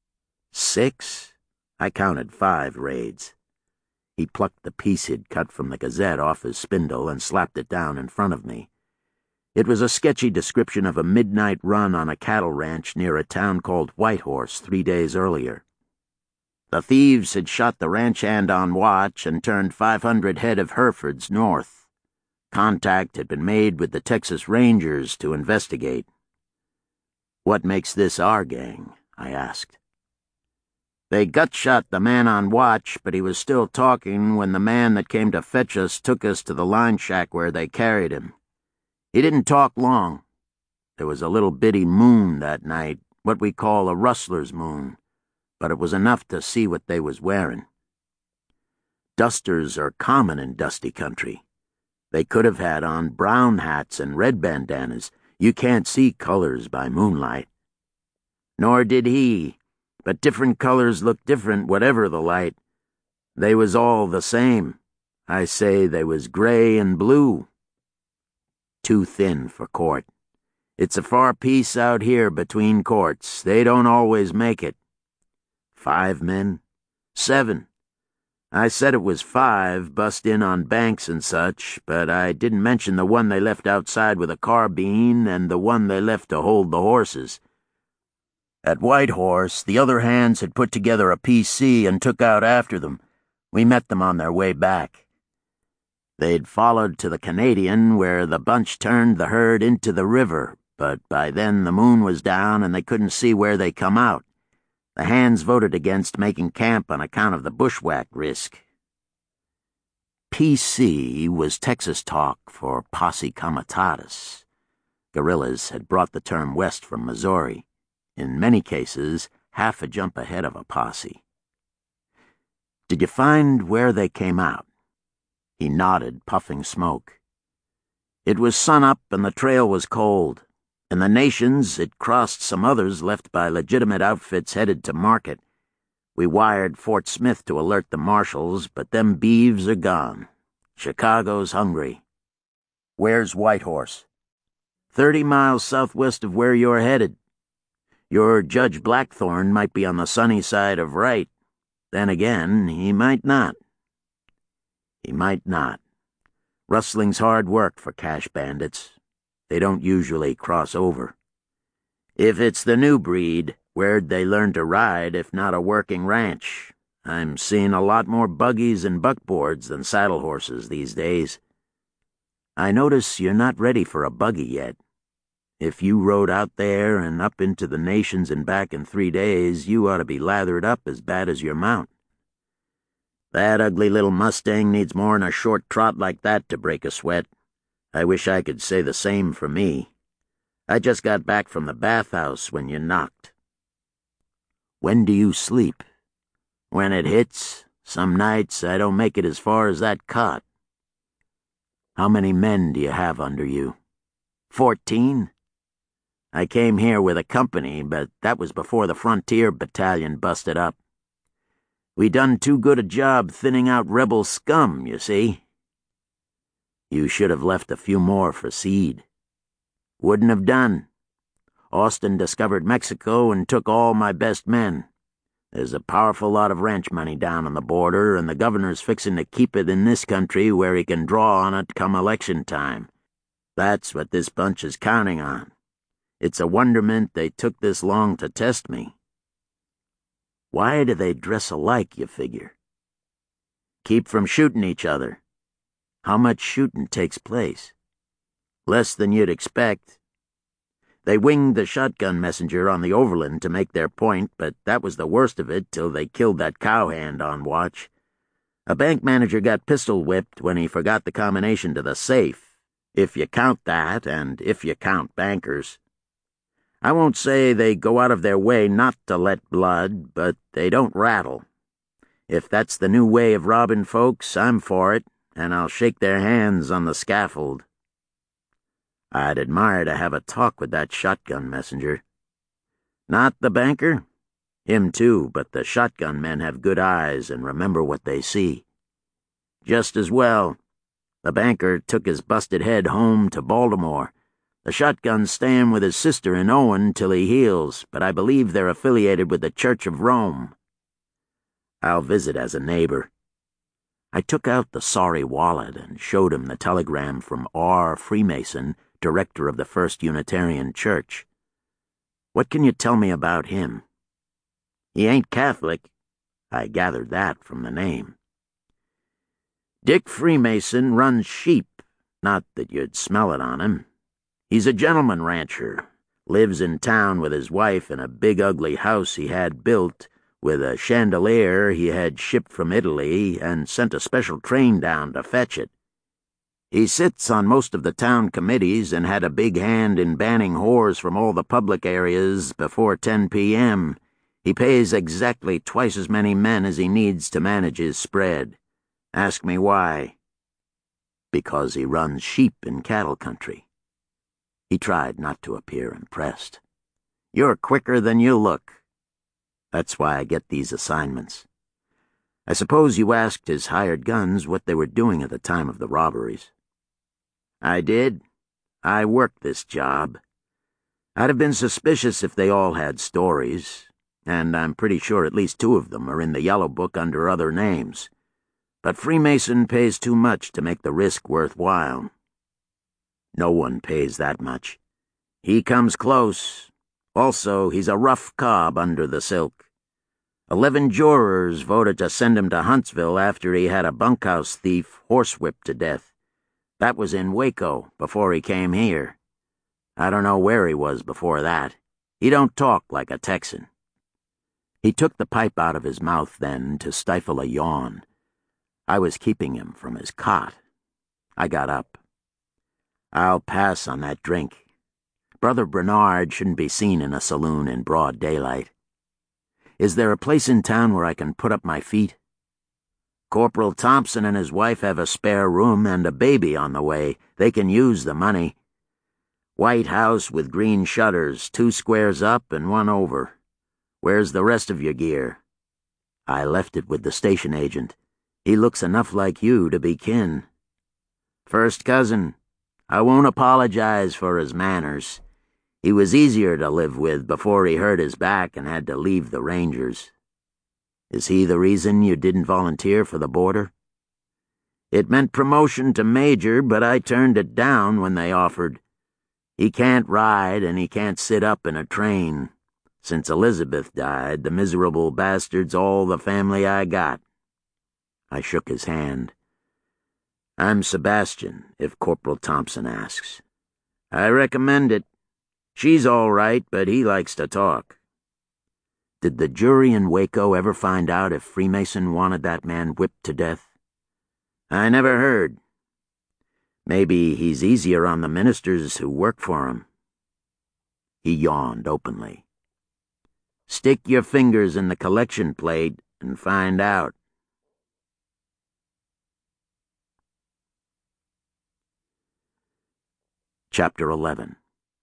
6? I counted 5 raids. He plucked the piece he'd cut from the Gazette off his spindle and slapped it down in front of me. It was a sketchy description of a midnight run on a cattle ranch near a town called Whitehorse 3 days earlier. The thieves had shot the ranch hand on watch and turned 500 head of Herefords north. Contact had been made with the Texas Rangers to investigate. What makes this our gang? I asked. They gut-shot the man on watch, but he was still talking when the man that came to fetch us took us to the line shack where they carried him. He didn't talk long. There was a little bitty moon that night, what we call a rustler's moon, but it was enough to see what they was wearing. Dusters are common in dusty country. They could have had on brown hats and red bandanas. You can't see colors by moonlight. Nor did he. But different colors look different whatever the light. They was all the same. I say they was gray and blue. Too thin for court. It's a far piece out here between courts. They don't always make it. 5 men? 7. I said it was 5, bust in on banks and such, but I didn't mention the one they left outside with a carbine and the one they left to hold the horses. At Whitehorse, the other hands had put together a PC and took out after them. We met them on their way back. They'd followed to the Canadian, where the bunch turned the herd into the river, but by then the moon was down and they couldn't see where they come out. The hands voted against making camp on account of the bushwhack risk. PC was Texas talk for Posse Comitatus. Guerrillas had brought the term west from Missouri, in many cases half a jump ahead of a posse. Did you find where they came out? He nodded, puffing smoke. It was sunup and the trail was cold. In the Nations, it crossed some others left by legitimate outfits headed to market. We wired Fort Smith to alert the marshals, but them beeves are gone. Chicago's hungry. Where's Whitehorse? 30 miles southwest of where you're headed. Your Judge Blackthorne might be on the sunny side of right. Then again, he might not. He might not. Rustling's hard work for cash bandits. They don't usually cross over. If it's the new breed, where'd they learn to ride if not a working ranch? I'm seeing a lot more buggies and buckboards than saddle horses these days. I notice you're not ready for a buggy yet. If you rode out there and up into the Nations and back in 3 days, you ought to be lathered up as bad as your mount. That ugly little Mustang needs more'n a short trot like that to break a sweat. I wish I could say the same for me. I just got back from the bathhouse when you knocked. When do you sleep? When it hits. Some nights I don't make it as far as that cot. How many men do you have under you? 14? I came here with a company, but that was before the Frontier Battalion busted up. We done too good a job thinning out rebel scum, you see. You should have left a few more for seed. Wouldn't have done. Austin discovered Mexico and took all my best men. There's a powerful lot of ranch money down on the border, and the governor's fixing to keep it in this country where he can draw on it come election time. That's what this bunch is counting on. It's a wonderment they took this long to test me. Why do they dress alike, you figure? Keep from shooting each other. How much shooting takes place? Less than you'd expect. They winged the shotgun messenger on the Overland to make their point, but that was the worst of it till they killed that cowhand on watch. A bank manager got pistol-whipped when he forgot the combination to the safe, if you count that and if you count bankers. I won't say they go out of their way not to let blood, but they don't rattle. If that's the new way of robbing folks, I'm for it, and I'll shake their hands on the scaffold. I'd admire to have a talk with that shotgun messenger. Not the banker? Him too, but the shotgun men have good eyes and remember what they see. Just as well. The banker took his busted head home to Baltimore. The shotgun's staying with his sister in Owen till he heals, but I believe they're affiliated with the Church of Rome. I'll visit as a neighbor. I took out the sorry wallet and showed him the telegram from R. Freemason, director of the First Unitarian Church. What can you tell me about him? He ain't Catholic. I gathered that from the name. Dick Freemason runs sheep, not that you'd smell it on him. He's a gentleman rancher, lives in town with his wife in a big ugly house he had built, with a chandelier he had shipped from Italy and sent a special train down to fetch it. He sits on most of the town committees and had a big hand in banning whores from all the public areas before 10 p.m. He pays exactly twice as many men as he needs to manage his spread. Ask me why. Because he runs sheep in cattle country. He tried not to appear impressed. You're quicker than you look. That's why I get these assignments. I suppose you asked his hired guns what they were doing at the time of the robberies. I did. I worked this job. I'd have been suspicious if they all had stories, and I'm pretty sure at least 2 of them are in the Yellow Book under other names. But Freemason pays too much to make the risk worthwhile. No one pays that much. He comes close. Also, he's a rough cob under the silk. 11 jurors voted to send him to Huntsville after he had a bunkhouse thief horsewhipped to death. That was in Waco, before he came here. I don't know where he was before that. He don't talk like a Texan." He took the pipe out of his mouth then to stifle a yawn. I was keeping him from his cot. I got up. "I'll pass on that drink. Brother Bernard shouldn't be seen in a saloon in broad daylight. Is there a place in town where I can put up my feet?" "Corporal Thompson and his wife have a spare room and a baby on the way. They can use the money. White house with green shutters, 2 squares up and 1 over. Where's the rest of your gear?" "I left it with the station agent. He looks enough like you to be kin." "First cousin. I won't apologize for his manners. He was easier to live with before he hurt his back and had to leave the Rangers." "Is he the reason you didn't volunteer for the border?" "It meant promotion to major, but I turned it down when they offered. He can't ride and he can't sit up in a train. Since Elizabeth died, the miserable bastard's all the family I got." I shook his hand. "I'm Sebastian, if Corporal Thompson asks." "I recommend it. She's all right, but he likes to talk." "Did the jury in Waco ever find out if Freemason wanted that man whipped to death?" "I never heard." "Maybe he's easier on the ministers who work for him." He yawned openly. "Stick your fingers in the collection plate and find out." Chapter 11.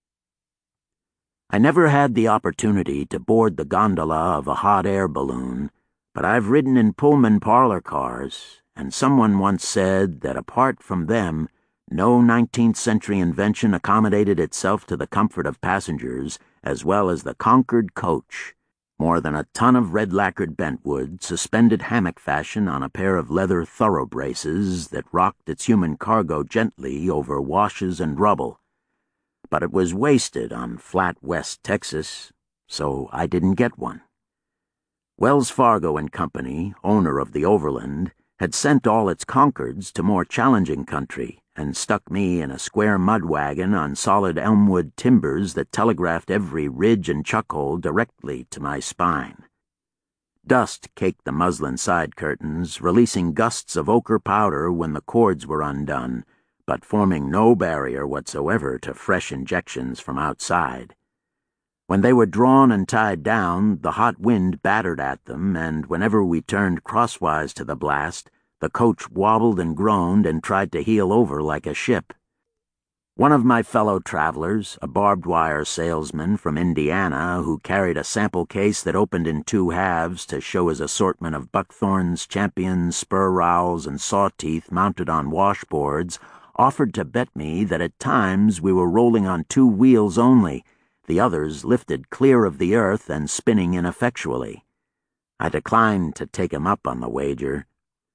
I never had the opportunity to board the gondola of a hot air balloon, but I've ridden in Pullman parlor cars, and someone once said that apart from them, no 19th century invention accommodated itself to the comfort of passengers as well as the Concord coach. More than a ton of red-lacquered bentwood suspended hammock fashion on a pair of leather thoroughbraces that rocked its human cargo gently over washes and rubble. But it was wasted on flat West Texas, so I didn't get one. Wells Fargo and Company, owner of the Overland, had sent all its Concords to more challenging country and stuck me in a square mud wagon on solid elmwood timbers that telegraphed every ridge and chuckhole directly to my spine. Dust caked the muslin side curtains, releasing gusts of ochre powder when the cords were undone, but forming no barrier whatsoever to fresh injections from outside. When they were drawn and tied down, the hot wind battered at them, and whenever we turned crosswise to the blast, the coach wobbled and groaned and tried to heel over like a ship. One of my fellow travelers, a barbed wire salesman from Indiana who carried a sample case that opened in 2 halves to show his assortment of buckthorns, champions, spur rowels, and sawteeth mounted on washboards, offered to bet me that at times we were rolling on 2 wheels only, the others lifted clear of the earth and spinning ineffectually. I declined to take him up on the wager.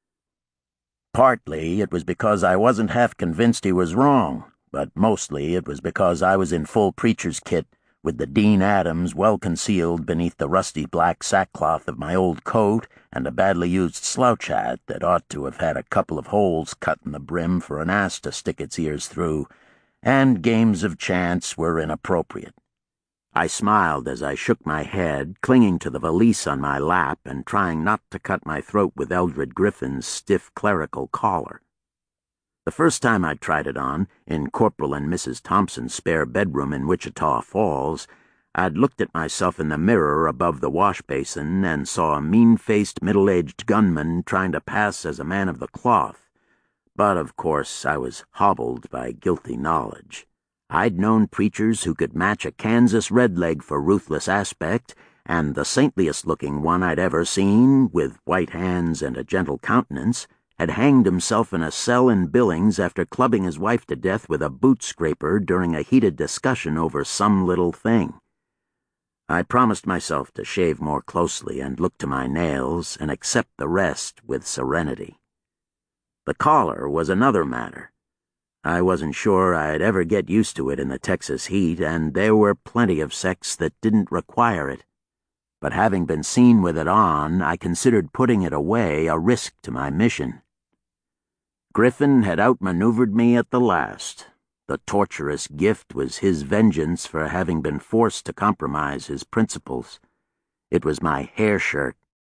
Partly it was because I wasn't half convinced he was wrong, but mostly it was because I was in full preacher's kit, with the Dean Adams well concealed beneath the rusty black sackcloth of my old coat and a badly used slouch hat that ought to have had a couple of holes cut in the brim for an ass to stick its ears through, and games of chance were inappropriate. I smiled as I shook my head, clinging to the valise on my lap and trying not to cut my throat with Eldred Griffin's stiff clerical collar. The first time I'd tried it on, in Corporal and Mrs. Thompson's spare bedroom in Wichita Falls, I'd looked at myself in the mirror above the wash basin and saw a mean-faced middle-aged gunman trying to pass as a man of the cloth. But, of course, I was hobbled by guilty knowledge. I'd known preachers who could match a Kansas redleg for ruthless aspect, and the saintliest-looking one I'd ever seen, with white hands and a gentle countenance, had hanged himself in a cell in Billings after clubbing his wife to death with a boot scraper during a heated discussion over some little thing. I promised myself to shave more closely and look to my nails and accept the rest with serenity. The collar was another matter. I wasn't sure I'd ever get used to it in the Texas heat, and there were plenty of sex that didn't require it. But having been seen with it on, I considered putting it away a risk to my mission. Griffin had outmaneuvered me at the last. The torturous gift was his vengeance for having been forced to compromise his principles. It was my hair shirt.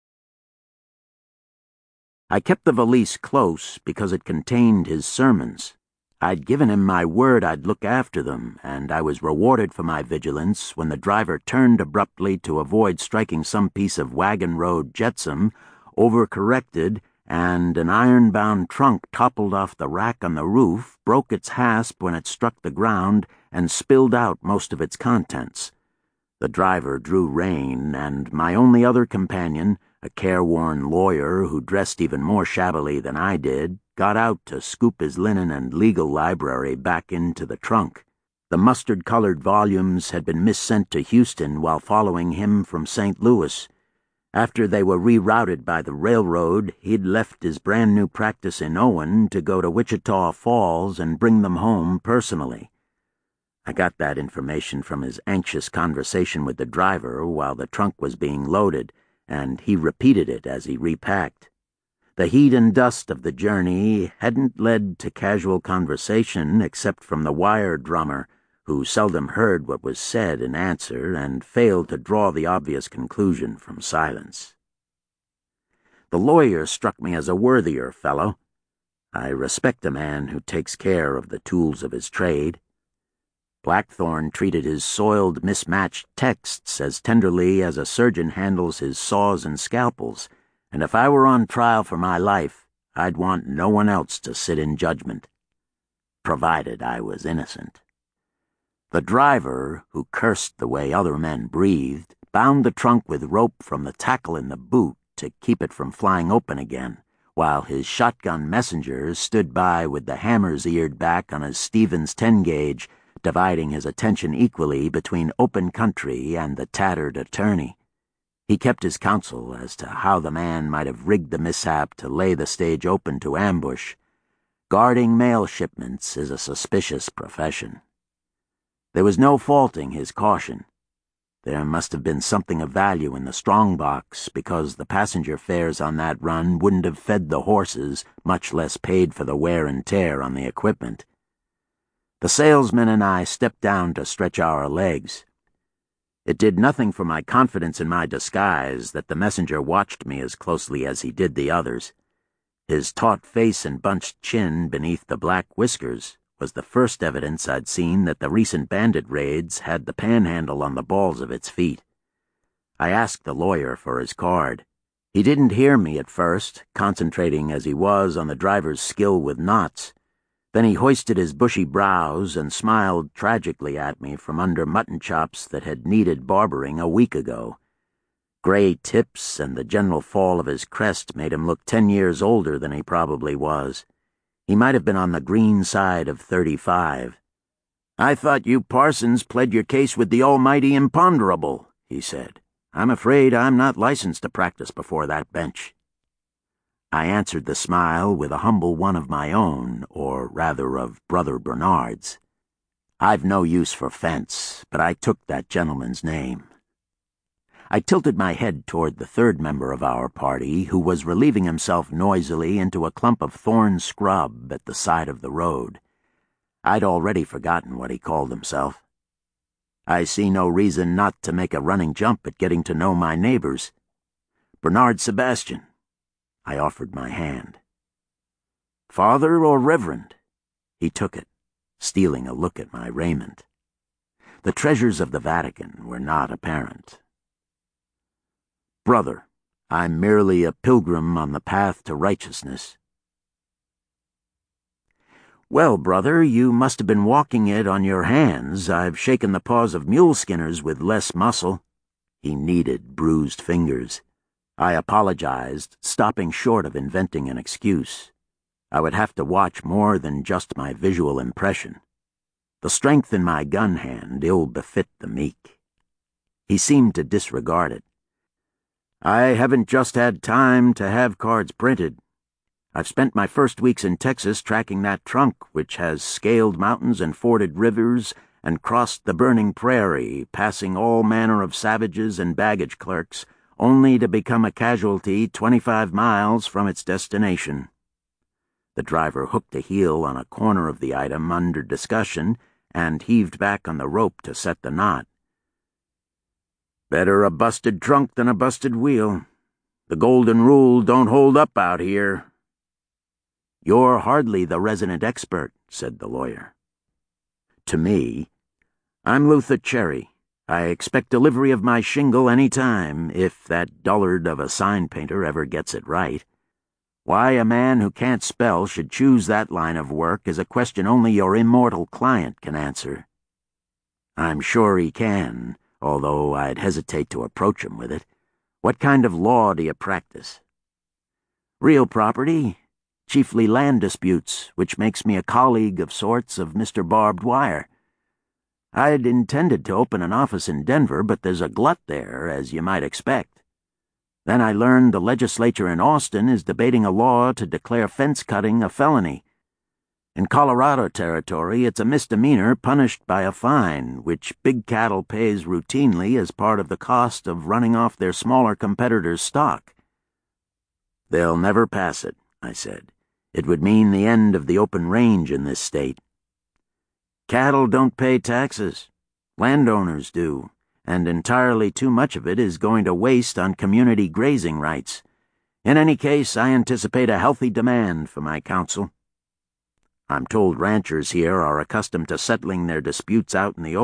I kept the valise close because it contained his sermons. I'd given him my word I'd look after them, and I was rewarded for my vigilance when the driver turned abruptly to avoid striking some piece of wagon road jetsam, overcorrected, and an iron-bound trunk toppled off the rack on the roof, broke its hasp when it struck the ground, and spilled out most of its contents. The driver drew rein, and my only other companion, a careworn lawyer who dressed even more shabbily than I did, got out to scoop his linen and legal library back into the trunk. The mustard-colored volumes had been missent to Houston while following him from St. Louis. After they were rerouted by the railroad, he'd left his brand-new practice in Owen to go to Wichita Falls and bring them home personally. I got that information from his anxious conversation with the driver while the trunk was being loaded, and he repeated it as he repacked. The heat and dust of the journey hadn't led to casual conversation except from the wire drummer, who seldom heard what was said in answer and failed to draw the obvious conclusion from silence. The lawyer struck me as a worthier fellow. I respect a man who takes care of the tools of his trade. Blackthorne treated his soiled, mismatched texts as tenderly as a surgeon handles his saws and scalpels, and if I were on trial for my life, I'd want no one else to sit in judgment, provided I was innocent. The driver, who cursed the way other men breathed, bound the trunk with rope from the tackle in the boot to keep it from flying open again, while his shotgun messenger stood by with the hammers-eared back on his Stevens 10-gauge, dividing his attention equally between open country and the tattered attorney. He kept his counsel as to how the man might have rigged the mishap to lay the stage open to ambush. Guarding mail shipments is a suspicious profession. There was no faulting his caution. There must have been something of value in the strongbox, because the passenger fares on that run wouldn't have fed the horses, much less paid for the wear and tear on the equipment. The salesman and I stepped down to stretch our legs. It did nothing for my confidence in my disguise that the messenger watched me as closely as he did the others. His taut face and bunched chin beneath the black whiskers was the first evidence I'd seen that the recent bandit raids had the panhandle on the balls of its feet. I asked the lawyer for his card. He didn't hear me at first, concentrating as he was on the driver's skill with knots. Then he hoisted his bushy brows and smiled tragically at me from under mutton chops that had needed barbering a week ago. Gray tips and the general fall of his crest made him look 10 years older than he probably was. He might have been on the green side of 35. "I thought you Parsons pled your case with the almighty imponderable," he said. "I'm afraid I'm not licensed to practice before that bench." I answered the smile with a humble one of my own, or rather of Brother Bernard's. "I've no use for fence, but I took that gentleman's name." I tilted my head toward the third member of our party, who was relieving himself noisily into a clump of thorn scrub at the side of the road. I'd already forgotten what he called himself. "I see no reason not to make a running jump at getting to know my neighbors. Bernard Sebastian." I offered my hand. "Father or Reverend?" He took it, stealing a look at my raiment. The treasures of the Vatican were not apparent. "Brother, I'm merely a pilgrim on the path to righteousness." "Well, brother, you must have been walking it on your hands. I've shaken the paws of mule skinners with less muscle." He kneaded bruised fingers. I apologized, stopping short of inventing an excuse. I would have to watch more than just my visual impression. The strength in my gun hand ill befit the meek. He seemed to disregard it. "I haven't just had time to have cards printed. I've spent my first weeks in Texas tracking that trunk which has scaled mountains and forded rivers and crossed the burning prairie, passing all manner of savages and baggage clerks, only to become a casualty 25 miles from its destination. The driver hooked a heel on a corner of the item under discussion and heaved back on the rope to set the knot. Better a busted trunk than a busted wheel. The golden rule don't hold up out here. You're hardly the resident expert, said the lawyer. To me, I'm Luther Cherry. I expect delivery of my shingle any time, if that dullard of a sign painter ever gets it right. Why a man who can't spell should choose that line of work is a question only your immortal client can answer. I'm sure he can, although I'd hesitate to approach him with it. What kind of law do you practice? Real property, chiefly land disputes, which makes me a colleague of sorts of Mr. Barbed Wire. I'd intended to open an office in Denver, but there's a glut there, as you might expect. Then I learned the legislature in Austin is debating a law to declare fence cutting a felony. In Colorado territory, it's a misdemeanor punished by a fine, which big cattle pays routinely as part of the cost of running off their smaller competitors' stock. They'll never pass it, I said. It would mean the end of the open range in this state. Cattle don't pay taxes. Landowners do, and entirely too much of it is going to waste on community grazing rights. In any case, I anticipate a healthy demand for my counsel. I'm told ranchers here are accustomed to settling their disputes out in the open.